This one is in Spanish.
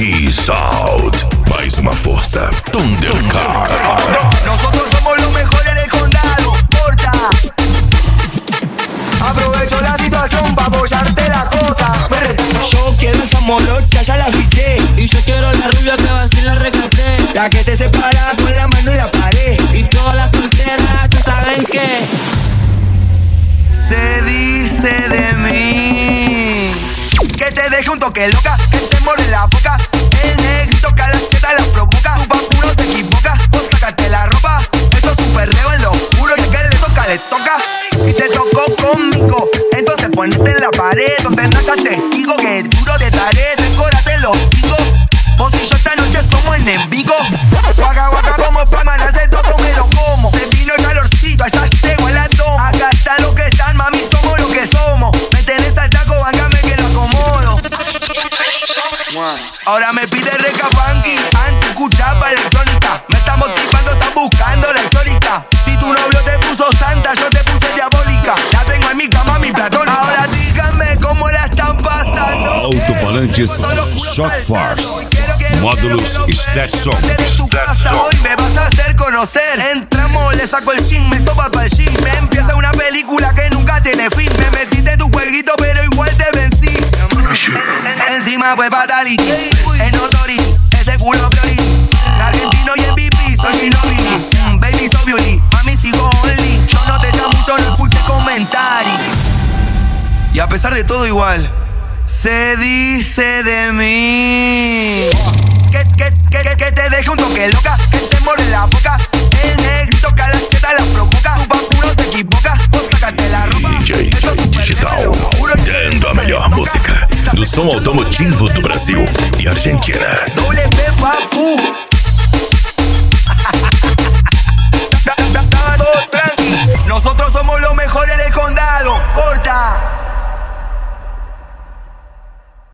Peace out. Mais uma força. Thundercar. Nosotros somos los mejores del condado. Porta. Aprovecho la situación para apoyarte la cosa. Yo quiero esa morocha, ya la fiché. Y yo quiero la rubia que vacila recate. La que te separa con la mano en la pared. Y todas las solteras, ¿tú saben qué? Se dice de mí que te deje un toque loca, que te morde la boca. El negrito que a la cheta la provoca. Tu papu no se equivoca, vos sacate la ropa. Esto es un perreo en lo oscuro y el que le toca, le toca. Si te tocó conmigo, entonces ponete en la pared donde no haya testigo, que duro te daré, recórate los digo. Vos y yo esta noche somos enemigos. Guaca, guaca como Batman, hace todo me lo como. Se vino el calorcito, allá llego el atón. Acá están los que están, mami, somos lo que somos. Me tenés al taco, vángame que lo acomodo. Ahora me pide recapanqui, antes escuchaba electrónica. Me está motivando, está buscando la histórica. Si tu novio te puso santa, yo te puse diabólica. La tengo en mi cama, mi platónica. Ahora díganme cómo la están pasando. Alto-falantes Shock Force. Módulos Stetson. Hoy me vas a hacer conocer. Entramos, le saco el jean, me sopa pa'l jean. Me empieza una película que nunca tiene fin. Me metiste en tu jueguito, pero igual te vencí. Encima fue fatality. En authority, ese culo priority. Argentino y MVP, soy Ginobili. Baby, so beauty, mami sigo only. Yo no te llamo, yo no escuché comentarios. Y a pesar de todo igual, se dice de mí que te deje un toque loca, que te morde la boca. El negrito que a la cheta la provoca. Tu papu no se equivoca, vos sacate la ropa. DJ Digital, dando a melhor música do som automotivo do Brasil e Argentina. WP Papu.